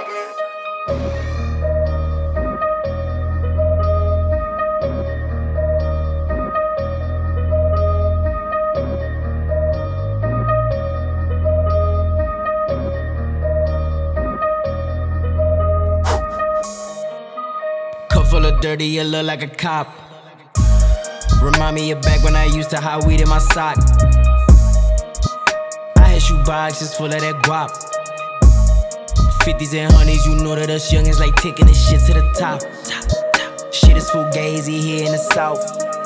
Cup full of dirty, you look like a cop. Remind me of back when I used to hide weed in my sock. I had shoe boxes full of that guap. 50s and 100s, you know that us youngins like taking this shit to the top. Shit is fugazi here in the south.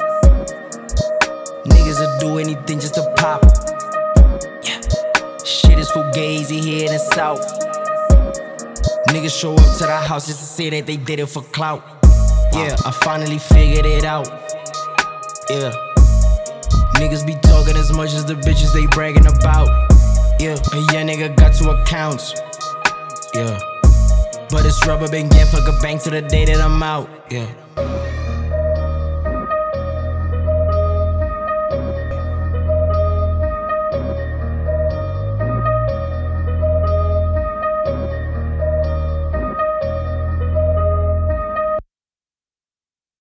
Niggas will do anything just to pop. Yeah. Shit is fugazi here in the south. Niggas show up to the house just to say that they did it for clout. Yeah, I finally figured it out. Yeah. Niggas be talking as much as the bitches they bragging about. Yeah, a young nigga got 2 accounts. Yeah. But it's rubber band gang, fuck a bank to the day that I'm out. Yeah.